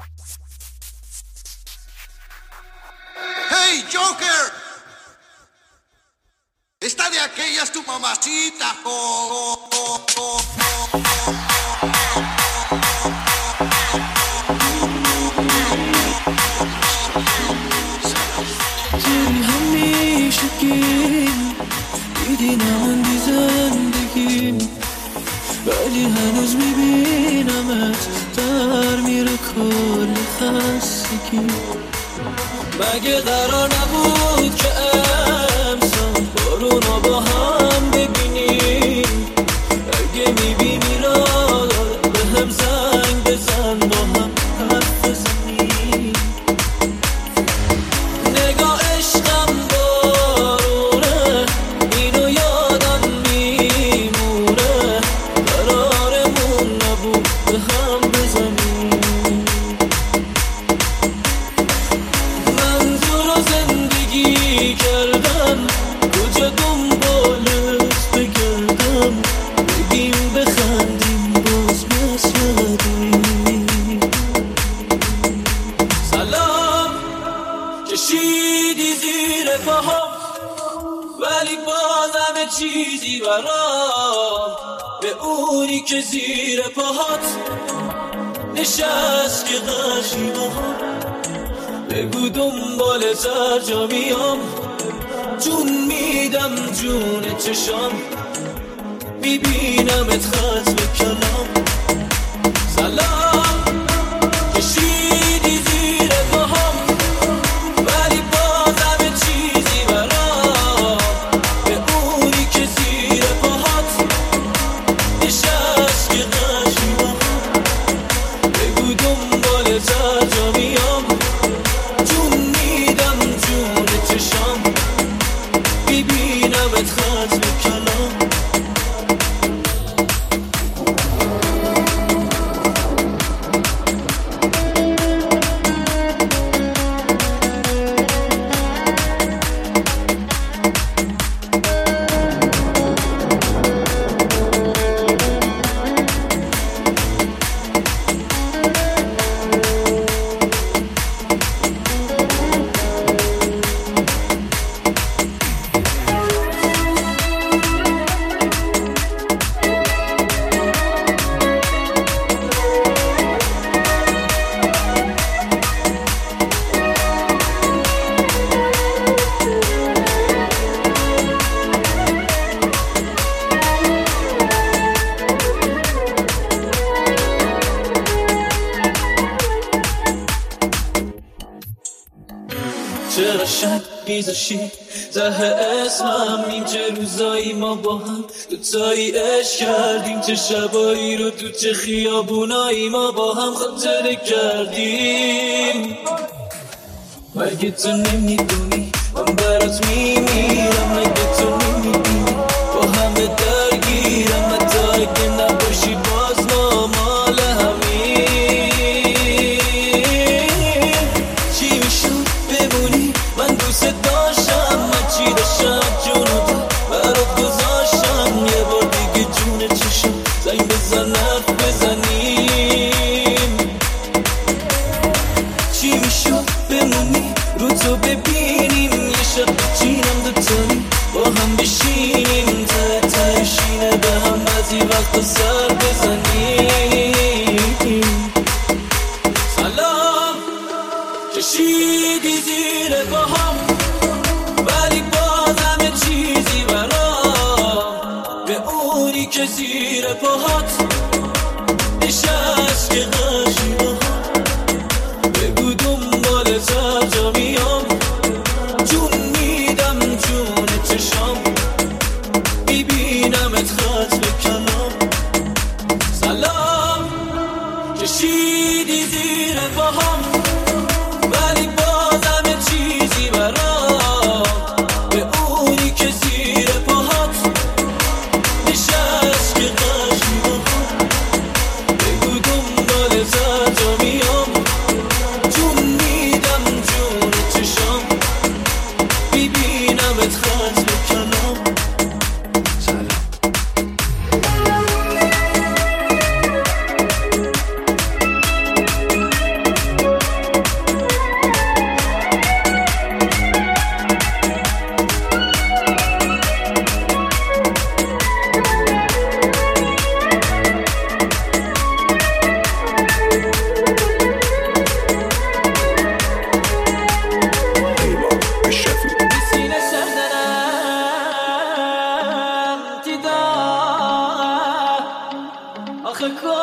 Hey, Joker. Esta de aquella es tu mamacita. دیدینم زندگیم ولی هنوز میبینمت در میره کل خستگی مگه قرار نبود که امسال بارونا با هم ببینیم اگه میبینی را به هم زنگ بزن با هم حرف بزنیم نگاه عشقم بارونه اینو یادم میمونه قرارمون نبود به هم بزنیم من تو رو زندگی کردم کجا دنبالت بگردم بگیم بخندیم باز مسئلیم سلام کشیدی زیر پاهم ولی باز همه چیزی برام به اونی که زیر پاهات نشست که قشی باهم بگو دنبال سرجا میام جون میدم جون چشام میبینمت خط به کلام سلام کشیدی زیر پاهم ولی باز همه چیزی برام به اونی که زیر پاهات نشست که قشی باهم بگو دنبال سرجا میام جون میدم جون چشام میبینمت خط به کلام چرا شک میذاشی ته اسمم این چه روزایی ما با هم دوتایی عشق کردیم چه شبایی رو تو چه خیابونایی ما با هم خاطره کردیم مگه تو نمیدونی من برات میمیرم مگه تو نمیبینی با همه درگیرم حتی اگه نباشی باز نامال همین چی میشد بمونی من دوست داشتم من چی داشتم جونو برات گذاشتم یه بار دیگه جون چشم زنگ بزن حرف بزنیم چی میشد بمونی رو تو ببینیم یه شب بچینم دوتایی با هم بشینیم ته تهشینه به هم بعضی وقتا سر بزنیم سلام کشیدی زیر پاهم ولی باز همه چیزی برام به اونی که زیر پاهات نشست که قشی باهم بگو دنبال سرجا میام جون میدم جون چشام میبینمت خط به کلام سلام کشیدی زیر پاهم ولی باز همه چیزی برام به اونی که زیر پاهات نشست که قشی باهم بگو دنبال سرجا میام جون میدم جون چشام میبینمت خط به کلام سلام خاکا